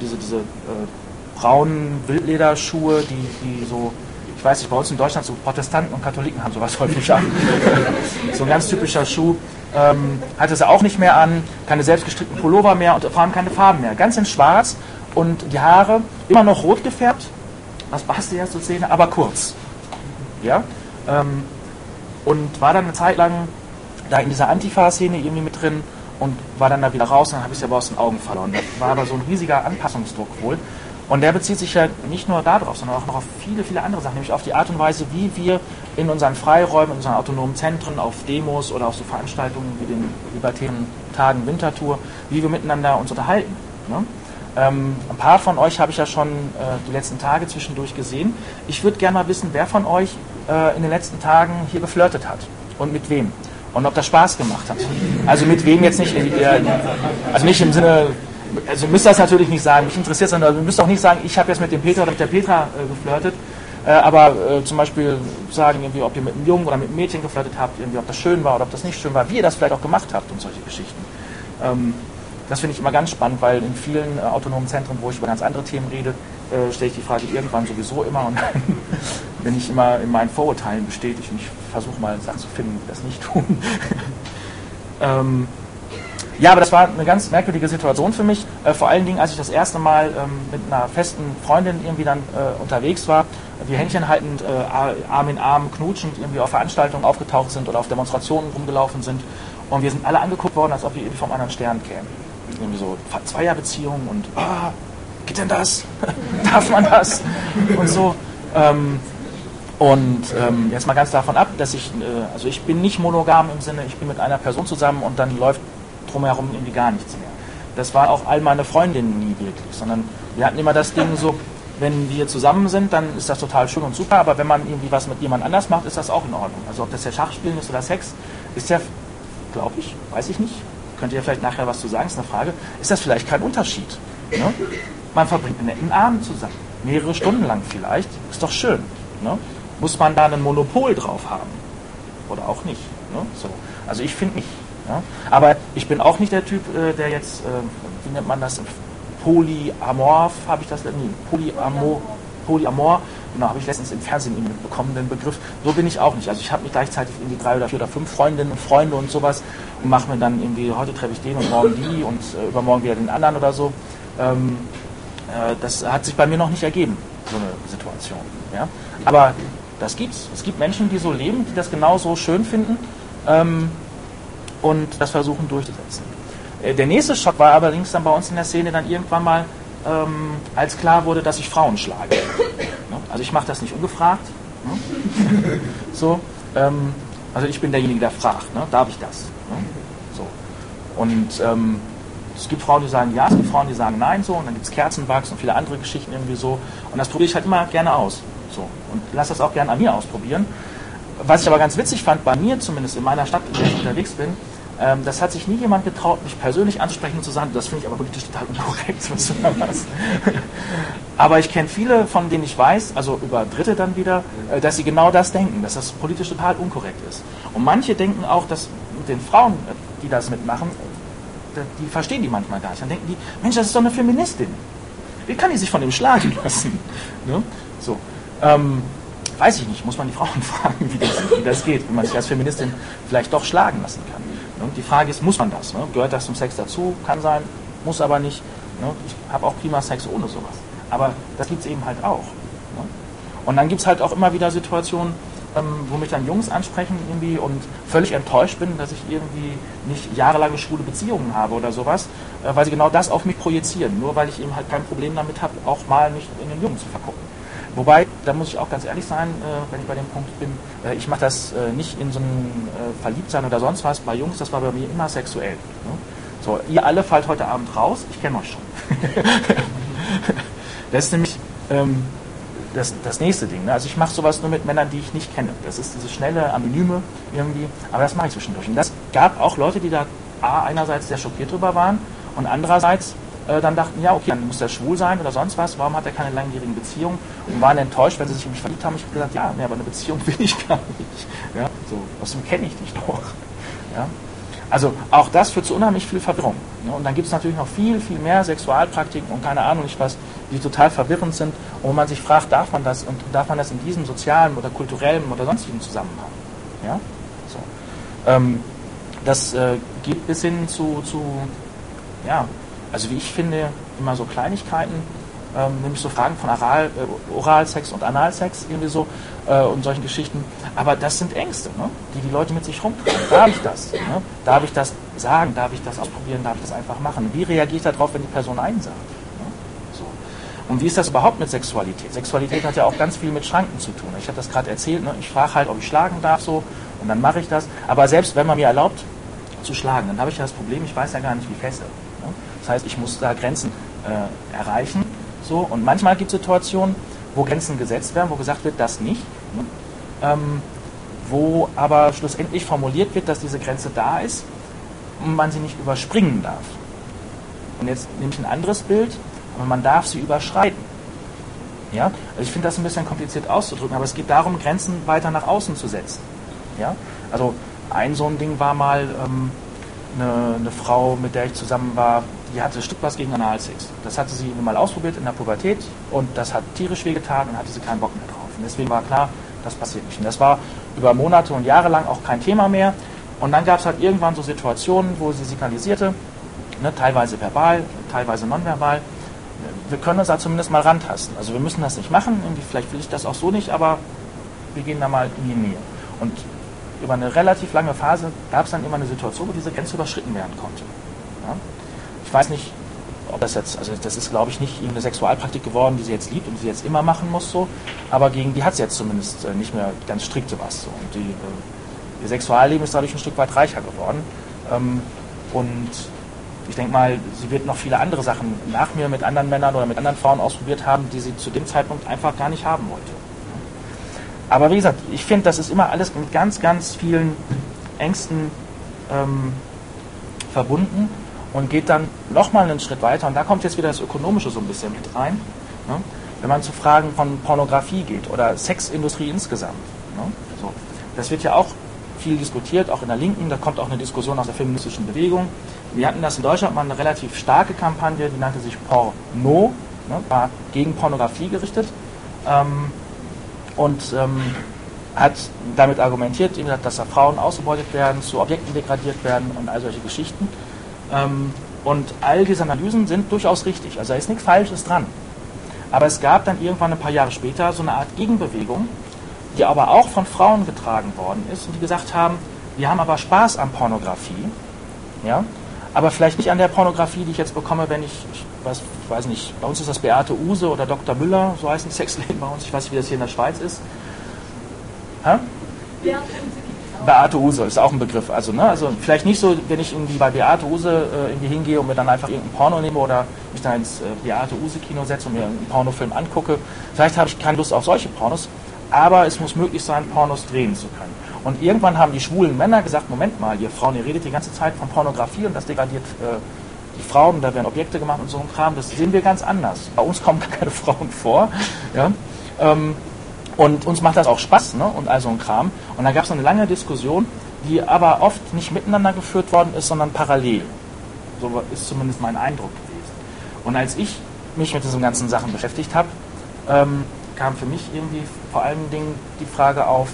braunen Wildlederschuhe, die so, ich weiß nicht, bei uns in Deutschland so Protestanten und Katholiken haben sowas häufig an. So ein ganz typischer Schuh. Hatte sie auch nicht mehr an, keine selbstgestrickten Pullover mehr und vor allem keine Farben mehr. Ganz in schwarz und die Haare immer noch rot gefärbt, was passte ja zur Szene, aber kurz. Ja? Und war dann eine Zeit lang da in dieser Antifa-Szene irgendwie mit drin und war dann da wieder raus und dann habe ich es aber aus den Augen verloren. Das war aber so ein riesiger Anpassungsdruck wohl. Und der bezieht sich ja nicht nur darauf, sondern auch noch auf viele, viele andere Sachen, nämlich auf die Art und Weise, wie wir in unseren Freiräumen, in unseren autonomen Zentren, auf Demos oder auf so Veranstaltungen wie den libertären Tagen Winterthur, wie wir miteinander uns unterhalten. Ne? Ein paar von euch habe ich ja schon die letzten Tage zwischendurch gesehen. Ich würde gerne mal wissen, wer von euch in den letzten Tagen hier geflirtet hat und mit wem. Und ob das Spaß gemacht hat. Also mit wem jetzt nicht, also nicht im Sinne, also ihr müsst das natürlich nicht sagen, mich interessiert es, sondern ihr müsst auch nicht sagen, ich habe jetzt mit dem Peter oder mit der Petra geflirtet, aber zum Beispiel sagen, irgendwie, ob ihr mit einem Jungen oder mit einem Mädchen geflirtet habt, irgendwie, ob das schön war oder ob das nicht schön war, wie ihr das vielleicht auch gemacht habt und solche Geschichten. Das finde ich immer ganz spannend, weil in vielen autonomen Zentren, wo ich über ganz andere Themen rede, stelle ich die Frage irgendwann sowieso immer und dann bin ich immer in meinen Vorurteilen bestätigt und ich versuche mal Sachen zu finden, die das nicht tun. Ja, aber das war eine ganz merkwürdige Situation für mich, vor allen Dingen, als ich das erste Mal mit einer festen Freundin irgendwie dann unterwegs war, wir Händchen haltend, Arm in Arm, knutschend irgendwie auf Veranstaltungen aufgetaucht sind oder auf Demonstrationen rumgelaufen sind und wir sind alle angeguckt worden, als ob wir irgendwie vom anderen Stern kämen. Irgendwie so Zweierbeziehungen und geht denn das? Darf man das? Und so. Jetzt mal ganz davon ab, dass also ich bin nicht monogam im Sinne, ich bin mit einer Person zusammen und dann läuft drumherum irgendwie gar nichts mehr. Das war auch all meine Freundinnen nie wirklich, sondern wir hatten immer das Ding so, wenn wir zusammen sind, dann ist das total schön und super, aber wenn man irgendwie was mit jemand anders macht, ist das auch in Ordnung. Also ob das ja Schachspielen ist oder Sex, ist ja, glaube ich, weiß ich nicht, könnt ihr vielleicht nachher was zu sagen, ist eine Frage, ist das vielleicht kein Unterschied. Ne? Man verbringt einen netten Abend zusammen, mehrere Stunden lang vielleicht, ist doch schön. Ne? Muss man da ein Monopol drauf haben? Oder auch nicht? Ne? So. Also ich finde nicht. Ja? Aber ich bin auch nicht der Typ, der jetzt, wie nennt man das, polyamorph, habe ich das, nee, polyamor, genau, habe ich letztens im Fernsehen mitbekommen, den Begriff. So bin ich auch nicht. Also ich habe nicht gleichzeitig irgendwie 3 oder 4 oder 5 Freundinnen und Freunde und sowas und mache mir dann irgendwie, heute treffe ich den und morgen die und übermorgen wieder den anderen oder so. Das hat sich bei mir noch nicht ergeben, so eine Situation. Ja? Aber das gibt's. Es gibt Menschen, die so leben, die das genauso schön finden und das versuchen durchzusetzen. Der nächste Schock war allerdings dann bei uns in der Szene dann irgendwann mal, als klar wurde, dass ich Frauen schlage. Also ich mache das nicht ungefragt. So, also ich bin derjenige, der fragt, ne? Darf ich das? So. Und es gibt Frauen, die sagen ja, es gibt Frauen, die sagen nein, so, und dann gibt es Kerzenwachs und viele andere Geschichten irgendwie so. Und das probiere ich halt immer gerne aus. So. Und lasse das auch gerne an mir ausprobieren. Was ich aber ganz witzig fand, bei mir zumindest in meiner Stadt, in der ich unterwegs bin, das hat sich nie jemand getraut, mich persönlich anzusprechen und zu sagen, das finde ich aber politisch total unkorrekt, was du da machst. Aber ich kenne viele, von denen ich weiß, also über Dritte dann wieder, dass sie genau das denken, dass das politisch total unkorrekt ist. Und manche denken auch, dass mit den Frauen, die das mitmachen, die verstehen die manchmal gar nicht. Dann denken die, Mensch, das ist doch eine Feministin. Wie kann die sich von dem schlagen lassen? Ne? So. Weiß ich nicht, muss man die Frauen fragen, wie das geht, wenn man sich als Feministin vielleicht doch schlagen lassen kann. Ne? Die Frage ist, muss man das? Ne? Gehört das zum Sex dazu? Kann sein, muss aber nicht. Ne? Ich habe auch prima Sex ohne sowas. Aber das gibt es eben halt auch. Ne? Und dann gibt es halt auch immer wieder Situationen, wo mich dann Jungs ansprechen irgendwie und völlig enttäuscht bin, dass ich irgendwie nicht jahrelange schwule Beziehungen habe oder sowas, weil sie genau das auf mich projizieren. Nur weil ich eben halt kein Problem damit habe, auch mal mich in den Jungen zu vergucken. Wobei, da muss ich auch ganz ehrlich sein, wenn ich bei dem Punkt bin, ich mache das nicht in so einem Verliebtsein oder sonst was. Bei Jungs, das war bei mir immer sexuell. Ne? So, ihr alle fallt heute Abend raus, ich kenne euch schon. Das ist nämlich das nächste Ding. Ne? Also ich mache sowas nur mit Männern, die ich nicht kenne. Das ist diese schnelle, anonyme irgendwie, aber das mache ich zwischendurch. Und das gab auch Leute, die da einerseits sehr schockiert drüber waren und andererseits dann dachten, ja okay, dann muss der schwul sein oder sonst was, warum hat er keine langjährigen Beziehungen und waren enttäuscht, wenn sie sich in mich verliebt haben. Ich habe gesagt, ja, nee, aber eine Beziehung will ich gar nicht. Ja, so, außerdem kenne ich dich doch. Ja? Also auch das führt zu unheimlich viel Verwirrung. Ne? Und dann gibt es natürlich noch viel, viel mehr Sexualpraktiken und keine Ahnung nicht was, die total verwirrend sind und wo man sich fragt, darf man das in diesem sozialen oder kulturellen oder sonstigen Zusammenhang? Ja? So. Das geht bis hin zu ja, also wie ich finde, immer so Kleinigkeiten, nämlich so Fragen von Oralsex und Analsex irgendwie so und solchen Geschichten. Aber das sind Ängste, ne? Die Leute mit sich rumtragen. Darf ich das? Ne? Darf ich das sagen? Darf ich das ausprobieren? Darf ich das einfach machen? Wie reagiere ich darauf, wenn die Person Nein sagt? Ne? So. Und wie ist das überhaupt mit Sexualität? Sexualität hat ja auch ganz viel mit Schranken zu tun. Ich habe das gerade erzählt, ne? Ich frage halt, ob ich schlagen darf so und dann mache ich das. Aber selbst wenn man mir erlaubt zu schlagen, dann habe ich ja das Problem, ich weiß ja gar nicht, wie fest. Ne? Das heißt, ich muss da Grenzen erreichen. So. Und manchmal gibt es Situationen, wo Grenzen gesetzt werden, wo gesagt wird, das nicht. Ne? Wo aber schlussendlich formuliert wird, dass diese Grenze da ist und man sie nicht überspringen darf. Und jetzt nehme ich ein anderes Bild, aber man darf sie überschreiten. Ja? Also ich finde das ein bisschen kompliziert auszudrücken, aber es geht darum, Grenzen weiter nach außen zu setzen. Ja? Also ein so ein Ding war mal eine Frau, mit der ich zusammen war, die hatte ein Stück was gegen Analsex. Das hatte sie mal ausprobiert in der Pubertät und das hat tierisch wehgetan und hatte sie keinen Bock mehr drauf. Und deswegen war klar, das passiert nicht. Und das war über Monate und Jahre lang auch kein Thema mehr. Und dann gab es halt irgendwann so Situationen, wo sie signalisierte, ne, teilweise verbal, teilweise nonverbal, wir können uns da zumindest mal rantasten. Also wir müssen das nicht machen, irgendwie, vielleicht will ich das auch so nicht, aber wir gehen da mal in die Nähe. Und über eine relativ lange Phase gab es dann immer eine Situation, wo diese Grenze überschritten werden konnte. Ja? Ich weiß nicht, ob das jetzt, also das ist glaube ich nicht irgendeine Sexualpraktik geworden, die sie jetzt liebt und die sie jetzt immer machen muss, so, aber gegen die hat sie jetzt zumindest nicht mehr ganz strikte was. So. Und ihr Sexualleben ist dadurch ein Stück weit reicher geworden. Und ich denke mal, sie wird noch viele andere Sachen nach mir mit anderen Männern oder mit anderen Frauen ausprobiert haben, die sie zu dem Zeitpunkt einfach gar nicht haben wollte. Aber wie gesagt, ich finde, das ist immer alles mit ganz, ganz vielen Ängsten verbunden und geht dann nochmal einen Schritt weiter. Und da kommt jetzt wieder das Ökonomische so ein bisschen mit rein. Ne? Wenn man zu Fragen von Pornografie geht oder Sexindustrie insgesamt. Ne? So. Das wird ja auch viel diskutiert, auch in der Linken, da kommt auch eine Diskussion aus der feministischen Bewegung. Wir hatten das in Deutschland mal eine relativ starke Kampagne, die nannte sich Porno, ne, war gegen Pornografie gerichtet und hat damit argumentiert, dass da Frauen ausgebeutet werden, zu Objekten degradiert werden und all solche Geschichten. Und all diese Analysen sind durchaus richtig, also da ist nichts Falsches dran. Aber es gab dann irgendwann ein paar Jahre später so eine Art Gegenbewegung, die aber auch von Frauen getragen worden ist und die gesagt haben, wir haben aber Spaß an Pornografie, ja, aber vielleicht nicht an der Pornografie, die ich jetzt bekomme, wenn ich weiß nicht, bei uns ist das Beate Uhse oder Dr. Müller, so heißen die Sexläden bei uns, ich weiß nicht, wie das hier in der Schweiz ist. Hä? Beate Uhse ist auch ein Begriff, also, ne, also vielleicht nicht so, wenn ich irgendwie bei Beate Uhse irgendwie hingehe und mir dann einfach irgendein Porno nehme oder mich dann ins Beate Uhse Kino setze und mir einen Pornofilm angucke, vielleicht habe ich keine Lust auf solche Pornos, aber es muss möglich sein, Pornos drehen zu können. Und irgendwann haben die schwulen Männer gesagt, Moment mal, ihr Frauen, ihr redet die ganze Zeit von Pornografie und das degradiert die Frauen, da werden Objekte gemacht und so ein Kram, das sehen wir ganz anders. Bei uns kommen gar keine Frauen vor. Ja? Und uns macht das auch Spaß, ne? Und all so ein Kram. Und da gab es eine lange Diskussion, die aber oft nicht miteinander geführt worden ist, sondern parallel. So ist zumindest mein Eindruck gewesen. Und als ich mich mit diesen ganzen Sachen beschäftigt habe, kam für mich irgendwie vor allen Dingen die Frage auf,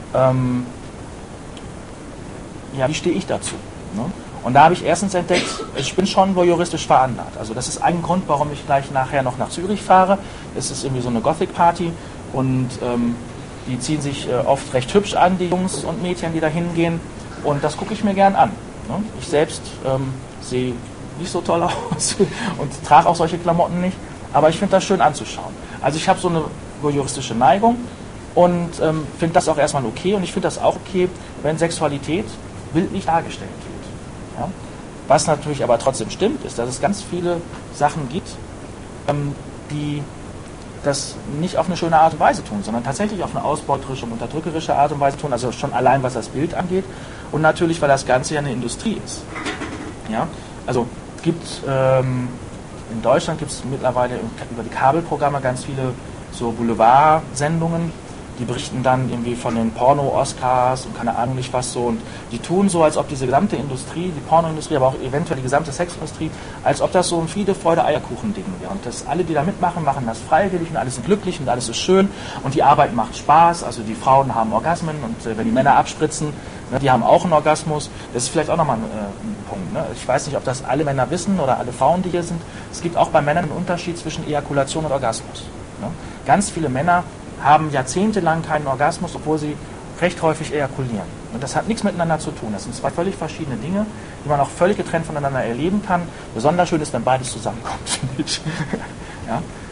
ja, wie stehe ich dazu? Ne? Und da habe ich erstens entdeckt, ich bin schon voyeuristisch veranlagt. Also das ist ein Grund, warum ich gleich nachher noch nach Zürich fahre. Es ist irgendwie so eine Gothic-Party und die ziehen sich oft recht hübsch an, die Jungs und Mädchen, die da hingehen. Und das gucke ich mir gern an. Ne? Ich selbst sehe nicht so toll aus und trage auch solche Klamotten nicht, aber ich finde das schön anzuschauen. Also ich habe so eine voyeuristische Neigung und finde das auch erstmal okay und ich finde das auch okay, wenn Sexualität bildlich dargestellt wird. Ja? Was natürlich aber trotzdem stimmt, ist, dass es ganz viele Sachen gibt, die das nicht auf eine schöne Art und Weise tun, sondern tatsächlich auf eine ausbeuterische und unterdrückerische Art und Weise tun, also schon allein was das Bild angeht und natürlich, weil das Ganze ja eine Industrie ist. Ja? Also gibt in Deutschland gibt es mittlerweile über die Kabelprogramme ganz viele so Boulevard-Sendungen, die berichten dann irgendwie von den Porno-Oscars und keine Ahnung nicht was so und die tun so, als ob diese gesamte Industrie, die Pornoindustrie, aber auch eventuell die gesamte Sexindustrie, als ob das so ein Friede, Freude, Eierkuchen-Ding wäre und dass alle, die da mitmachen, machen das freiwillig und alles ist glücklich und alles ist schön und die Arbeit macht Spaß, also die Frauen haben Orgasmen und wenn die Männer abspritzen, ne, die haben auch einen Orgasmus, das ist vielleicht auch nochmal ein Punkt. Ne? Ich weiß nicht, ob das alle Männer wissen oder alle Frauen, die hier sind, es gibt auch bei Männern einen Unterschied zwischen Ejakulation und Orgasmus. Ne? Ganz viele Männer haben jahrzehntelang keinen Orgasmus, obwohl sie recht häufig ejakulieren. Und das hat nichts miteinander zu tun. Das sind zwei völlig verschiedene Dinge, die man auch völlig getrennt voneinander erleben kann. Besonders schön ist, wenn beides zusammenkommt, finde ich. Ja?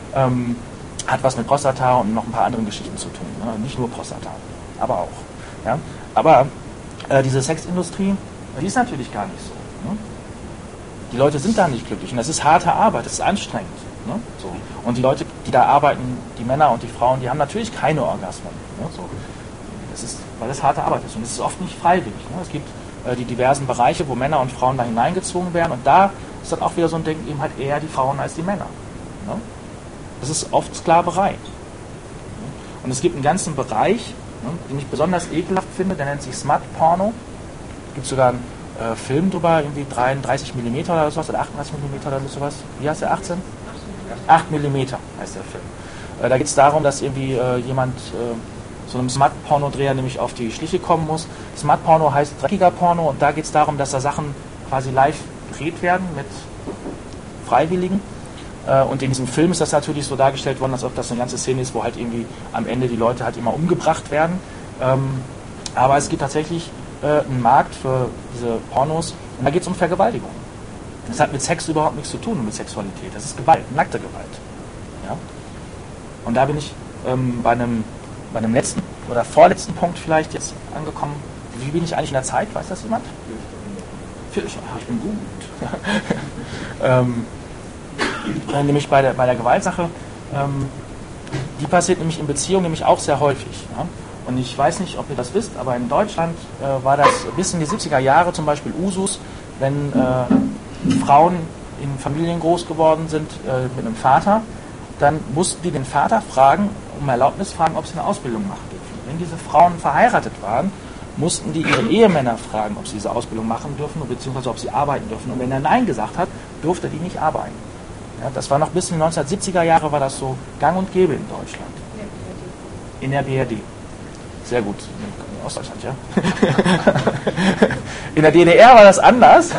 hat was mit Prostata und noch ein paar anderen Geschichten zu tun. Ne? Nicht nur Prostata, aber auch. Ja? Aber diese Sexindustrie, die ist natürlich gar nicht so. Ne? Die Leute sind da nicht glücklich und das ist harte Arbeit, das ist anstrengend. Ne? So. Und die Leute, die da arbeiten, die Männer und die Frauen, die haben natürlich keine Orgasmen. Ne? So. Das ist, weil das harte Arbeit ist und es ist oft nicht freiwillig. Ne? Es gibt die diversen Bereiche, wo Männer und Frauen da hineingezwungen werden und da ist dann auch wieder so ein Denken, eben halt eher die Frauen als die Männer. Ne? Das ist oft Sklaverei. Und es gibt einen ganzen Bereich, ne, den ich besonders ekelhaft finde, der nennt sich Smut Porno. Es gibt sogar einen Film drüber, irgendwie 33 mm oder sowas, oder 38 mm oder sowas. Wie heißt der, 18? 8 mm heißt der Film. Da geht es darum, dass irgendwie jemand so einem Smut-Porno-Dreher nämlich auf die Schliche kommen muss. Smut-Porno heißt dreckiger Porno und da geht es darum, dass da Sachen quasi live gedreht werden mit Freiwilligen. Und in diesem Film ist das natürlich so dargestellt worden, als ob das eine ganze Szene ist, wo halt irgendwie am Ende die Leute halt immer umgebracht werden. Aber es gibt tatsächlich einen Markt für diese Pornos und da geht es um Vergewaltigung. Das hat mit Sex überhaupt nichts zu tun und mit Sexualität. Das ist Gewalt, nackte Gewalt. Ja? Und da bin ich bei einem letzten oder vorletzten Punkt vielleicht jetzt angekommen. Wie bin ich eigentlich in der Zeit? Weiß das jemand? Viertelstunde. Ich bin gut. Nämlich bei der Gewaltsache, die passiert nämlich in Beziehungen nämlich auch sehr häufig. Ja? Und ich weiß nicht, ob ihr das wisst, aber in Deutschland war das bis in die 70er Jahre zum Beispiel Usus, wenn Frauen in Familien groß geworden sind mit einem Vater, dann mussten die den Vater fragen, um Erlaubnis fragen, ob sie eine Ausbildung machen dürfen. Wenn diese Frauen verheiratet waren, mussten die ihre Ehemänner fragen, ob sie diese Ausbildung machen dürfen, beziehungsweise ob sie arbeiten dürfen. Und wenn er Nein gesagt hat, durfte die nicht arbeiten. Ja, das war noch bis in die 1970er Jahre war das so gang und gäbe in Deutschland. In der BRD. Sehr gut. In Ostdeutschland, ja. In der DDR war das anders.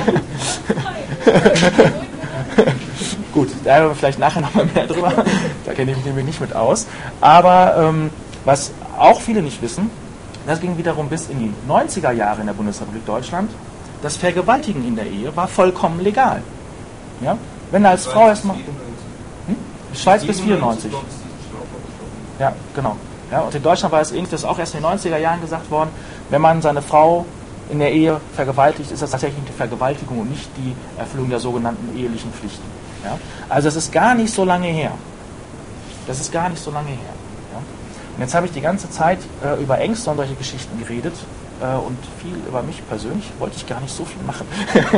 Gut, da haben wir vielleicht nachher nochmal mehr drüber. Da kenne ich mich nämlich nicht mit aus. Aber was auch viele nicht wissen, das ging wiederum bis in die 90er Jahre in der Bundesrepublik Deutschland. Das Vergewaltigen in der Ehe war vollkommen legal. Ja? Wenn er als Frau erstmal. Schweiz bis 94. Ja, genau. Ja, und in Deutschland war es ähnlich, das ist auch erst in den 90er Jahren gesagt worden, wenn man seine Frau in der Ehe vergewaltigt, ist das tatsächlich die Vergewaltigung und nicht die Erfüllung der sogenannten ehelichen Pflichten. Ja? Also es ist gar nicht so lange her. Das ist gar nicht so lange her. Ja? Und jetzt habe ich die ganze Zeit über Ängste und solche Geschichten geredet und viel über mich persönlich. Wollte ich gar nicht so viel machen.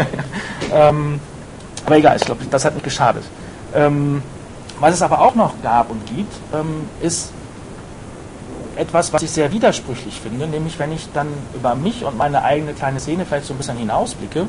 Aber egal, ich glaube, das hat nicht geschadet. Was es aber auch noch gab und gibt, ist etwas, was ich sehr widersprüchlich finde, nämlich wenn ich dann über mich und meine eigene kleine Szene vielleicht so ein bisschen hinausblicke,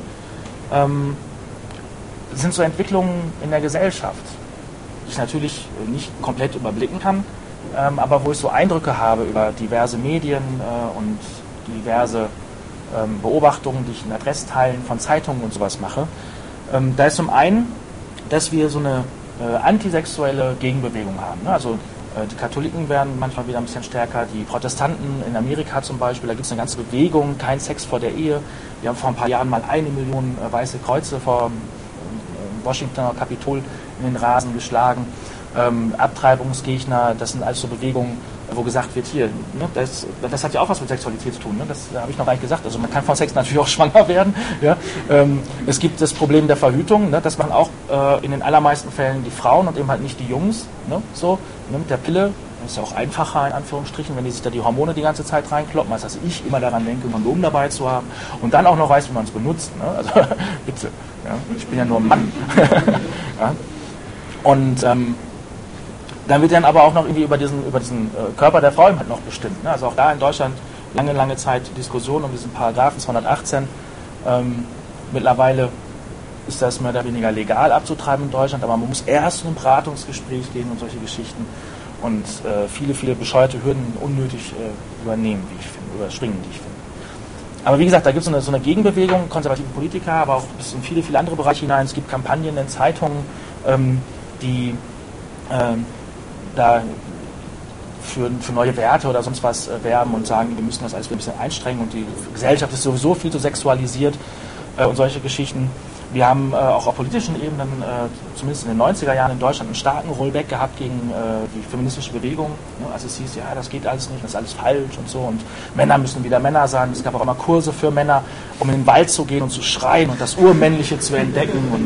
sind so Entwicklungen in der Gesellschaft, die ich natürlich nicht komplett überblicken kann, aber wo ich so Eindrücke habe über diverse Medien und diverse Beobachtungen, die ich in Adressteilen von Zeitungen und sowas mache. Da ist zum einen, dass wir so eine antisexuelle Gegenbewegung haben. Ne? Also die Katholiken werden manchmal wieder ein bisschen stärker, die Protestanten in Amerika zum Beispiel, da gibt es eine ganze Bewegung, kein Sex vor der Ehe. Wir haben vor ein paar Jahren mal 1 Million weiße Kreuze vor Washingtoner Kapitol in den Rasen geschlagen. Abtreibungsgegner, das sind alles so Bewegungen, wo gesagt wird, hier, ne, das hat ja auch was mit Sexualität zu tun, ne? Das habe ich noch gar nicht gesagt, also man kann von Sex natürlich auch schwanger werden. Ja? Es gibt das Problem der Verhütung, ne? Das machen auch in den allermeisten Fällen die Frauen und eben halt nicht die Jungs, ne? So, ne? Mit der Pille, das ist ja auch einfacher in Anführungsstrichen, wenn die sich da die Hormone die ganze Zeit reinkloppen, als dass ich immer daran denke, ein Kondom dabei zu haben und dann auch noch weiß, wie man es benutzt. Ne? Also bitte, ja? Ich bin ja nur ein Mann. Ja? Und dann wird dann aber auch noch irgendwie über diesen Körper der Frau halt noch bestimmt. Ne? Also auch da in Deutschland lange Zeit Diskussion um diesen Paragraphen 218. Mittlerweile ist das mehr oder weniger legal abzutreiben in Deutschland, aber man muss erst in ein Beratungsgespräch gehen und solche Geschichten und viele bescheuerte Hürden unnötig übernehmen, wie ich finde, überspringen, wie ich finde. Aber wie gesagt, da gibt es so eine Gegenbewegung, konservative Politiker, aber auch bis in viele andere Bereiche hinein. Es gibt Kampagnen in Zeitungen, die da für neue Werte oder sonst was werben und sagen, wir müssen das alles ein bisschen einstrengen und die Gesellschaft ist sowieso viel zu sexualisiert und solche Geschichten. Wir haben auch auf politischen Ebenen, zumindest in den 90er Jahren in Deutschland, einen starken Rollback gehabt gegen die feministische Bewegung. Ne? Also es hieß, ja, das geht alles nicht, das ist alles falsch und so. Und Männer müssen wieder Männer sein. Es gab auch immer Kurse für Männer, um in den Wald zu gehen und zu schreien und das Urmännliche zu entdecken und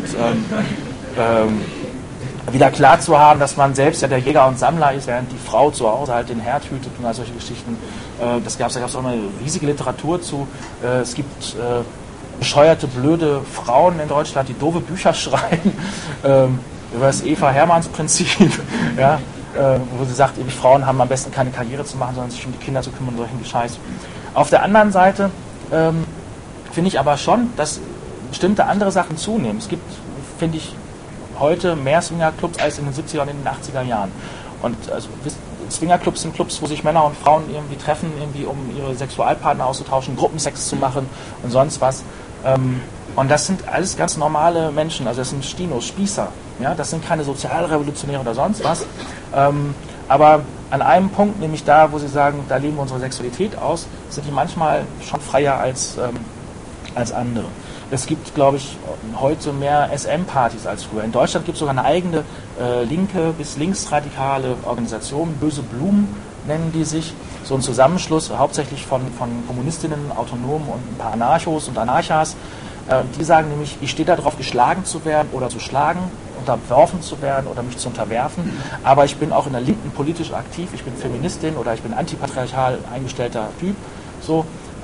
wieder klar zu haben, dass man selbst ja der Jäger und Sammler ist, während die Frau zu Hause halt den Herd hütet und all solche Geschichten. Da gab es auch eine riesige Literatur zu. Es gibt bescheuerte, blöde Frauen in Deutschland, die doofe Bücher schreiben, über das Eva-Hermanns-Prinzip, ja, wo sie sagt, eben, Frauen haben am besten keine Karriere zu machen, sondern sich um die Kinder zu kümmern und solchen Scheiß. Auf der anderen Seite finde ich aber schon, dass bestimmte andere Sachen zunehmen. Es gibt, finde ich, heute mehr Swingerclubs als in den 70er und in den 80er Jahren. Und also, Swingerclubs sind Clubs, wo sich Männer und Frauen irgendwie treffen, irgendwie um ihre Sexualpartner auszutauschen, Gruppensex zu machen und sonst was. Und das sind alles ganz normale Menschen, also das sind Stinos, Spießer, ja? Das sind keine Sozialrevolutionäre oder sonst was. Aber an einem Punkt, nämlich da, wo sie sagen, da leben wir unsere Sexualität aus, sind die manchmal schon freier als andere. Es gibt, glaube ich, heute mehr SM-Partys als früher. In Deutschland gibt es sogar eine eigene linke bis linksradikale Organisation, Böse Blumen nennen die sich, so ein Zusammenschluss hauptsächlich von Kommunistinnen, Autonomen und ein paar Anarchos und Anarchas. Die sagen nämlich, ich stehe darauf, geschlagen zu werden oder zu schlagen, unterworfen zu werden oder mich zu unterwerfen, aber ich bin auch in der Linken politisch aktiv, ich bin Feministin oder ich bin antipatriarchal eingestellter Typ. So,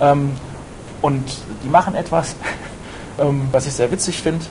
und die machen etwas, was ich sehr witzig finde,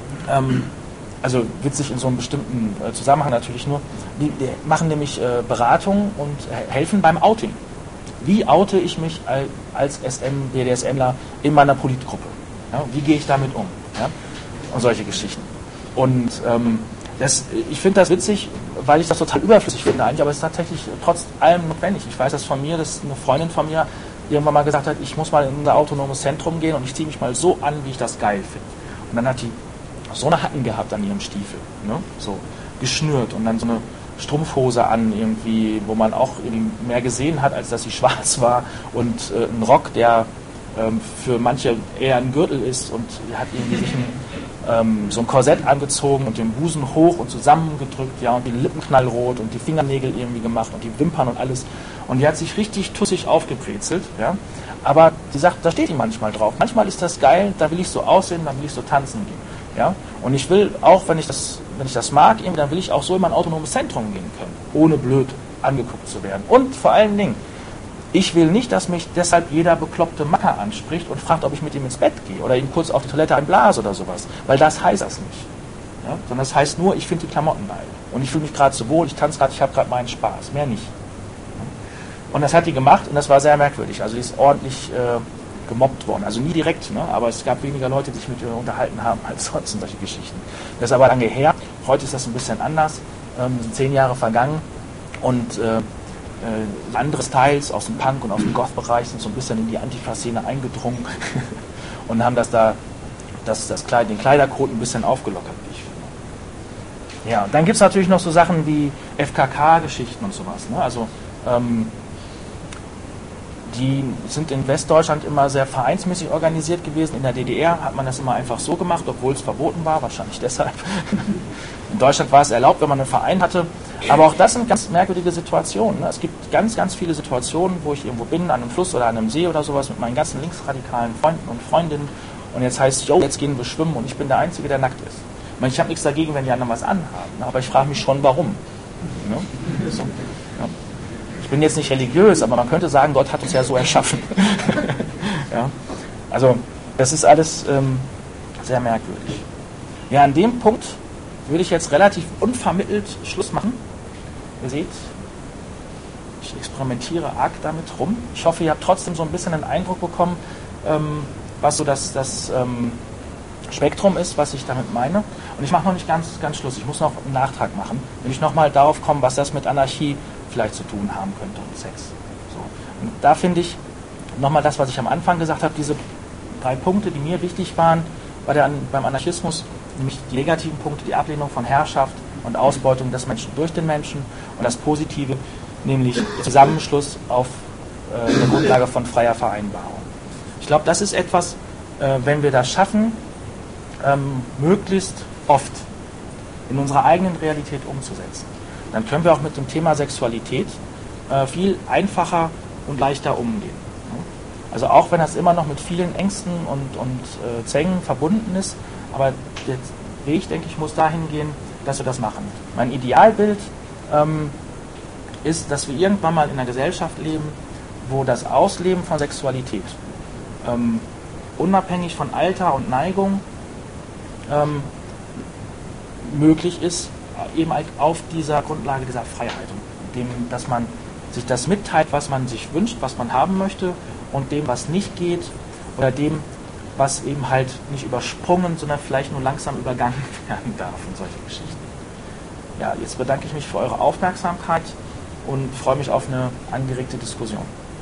also witzig in so einem bestimmten Zusammenhang natürlich nur, die machen nämlich Beratung und helfen beim Outing. Wie oute ich mich als BDSMler in meiner Politgruppe? Ja, wie gehe ich damit um? Ja? Und solche Geschichten. Und ich finde das witzig, weil ich das total überflüssig finde eigentlich, aber es ist tatsächlich trotz allem notwendig. Ich weiß das von mir, dass eine Freundin von mir irgendwann mal gesagt hat, ich muss mal in unser autonomes Zentrum gehen und ich ziehe mich mal so an, wie ich das geil finde. Und dann hat die so eine Hacken gehabt an ihrem Stiefel, ne? So geschnürt und dann so eine Strumpfhose an, irgendwie, wo man auch irgendwie mehr gesehen hat, als dass sie schwarz war und ein Rock, der für manche eher ein Gürtel ist und hat irgendwie sich so ein Korsett angezogen und den Busen hoch und zusammengedrückt, ja, und die Lippen knallrot und die Fingernägel irgendwie gemacht und die Wimpern und alles. Und die hat sich richtig tussig aufgebrezelt, ja. Aber die sagt, da steht die manchmal drauf. Manchmal ist das geil, da will ich so aussehen, dann will ich so tanzen gehen, ja. Und ich will auch, wenn ich das mag, irgendwie, dann will ich auch so in mein autonomes Zentrum gehen können, ohne blöd angeguckt zu werden. Und vor allen Dingen, ich will nicht, dass mich deshalb jeder bekloppte Macker anspricht und fragt, ob ich mit ihm ins Bett gehe oder ihm kurz auf die Toilette einblase oder sowas. Weil das heißt das nicht. Ja? Sondern das heißt nur, ich finde die Klamotten geil. Und ich fühle mich gerade so wohl, ich tanze gerade, ich habe gerade meinen Spaß. Mehr nicht. Und das hat die gemacht und das war sehr merkwürdig. Also die ist ordentlich gemobbt worden. Also nie direkt, ne? Aber es gab weniger Leute, die sich mit ihr unterhalten haben als sonst in solche Geschichten. Das ist aber lange her. Heute ist das ein bisschen anders. Sind 10 Jahre vergangen und andere Styles aus dem Punk und aus dem Goth-Bereich sind so ein bisschen in die Antifa-Szene eingedrungen und haben den Kleidercode ein bisschen aufgelockert, wie ich finde. Ja, und dann gibt es natürlich noch so Sachen wie FKK-Geschichten und sowas. Ne? Also die sind in Westdeutschland immer sehr vereinsmäßig organisiert gewesen. In der DDR hat man das immer einfach so gemacht, obwohl es verboten war, wahrscheinlich deshalb. In Deutschland war es erlaubt, wenn man einen Verein hatte. Aber auch das sind ganz merkwürdige Situationen. Ne? Es gibt ganz, ganz viele Situationen, wo ich irgendwo bin, an einem Fluss oder an einem See oder sowas, mit meinen ganzen linksradikalen Freunden und Freundinnen. Und jetzt heißt es, jetzt gehen wir schwimmen und ich bin der Einzige, der nackt ist. Ich meine, ich habe nichts dagegen, wenn die anderen was anhaben. Ne? Aber ich frage mich schon, warum. Ne? So, ja. Ich bin jetzt nicht religiös, aber man könnte sagen, Gott hat uns ja so erschaffen. Ja? Also, das ist alles sehr merkwürdig. Ja, an dem Punkt würde ich jetzt relativ unvermittelt Schluss machen. Ihr seht, ich experimentiere arg damit rum. Ich hoffe, ihr habt trotzdem so ein bisschen einen Eindruck bekommen, was so das Spektrum ist, was ich damit meine. Und ich mache noch nicht ganz Schluss. Ich muss noch einen Nachtrag machen, nämlich nochmal darauf kommen, was das mit Anarchie vielleicht zu tun haben könnte und Sex. So. Und da finde ich nochmal das, was ich am Anfang gesagt habe, diese 3 Punkte, die mir wichtig waren beim Anarchismus, nämlich die negativen Punkte, die Ablehnung von Herrschaft und Ausbeutung des Menschen durch den Menschen und das Positive, nämlich Zusammenschluss auf der Grundlage von freier Vereinbarung. Ich glaube, das ist etwas, wenn wir das schaffen, möglichst oft in unserer eigenen Realität umzusetzen. Dann können wir auch mit dem Thema Sexualität viel einfacher und leichter umgehen. Also auch wenn das immer noch mit vielen Ängsten und Zwängen verbunden ist, aber der Weg, denke ich, muss dahin gehen, dass wir das machen. Mein Idealbild ist, dass wir irgendwann mal in einer Gesellschaft leben, wo das Ausleben von Sexualität unabhängig von Alter und Neigung möglich ist, eben auf dieser Grundlage dieser Freiheit, dass man sich das mitteilt, was man sich wünscht, was man haben möchte, und dem, was nicht geht, oder dem, was eben halt nicht übersprungen, sondern vielleicht nur langsam übergangen werden darf und solche Geschichten. Ja, jetzt bedanke ich mich für eure Aufmerksamkeit und freue mich auf eine angeregte Diskussion.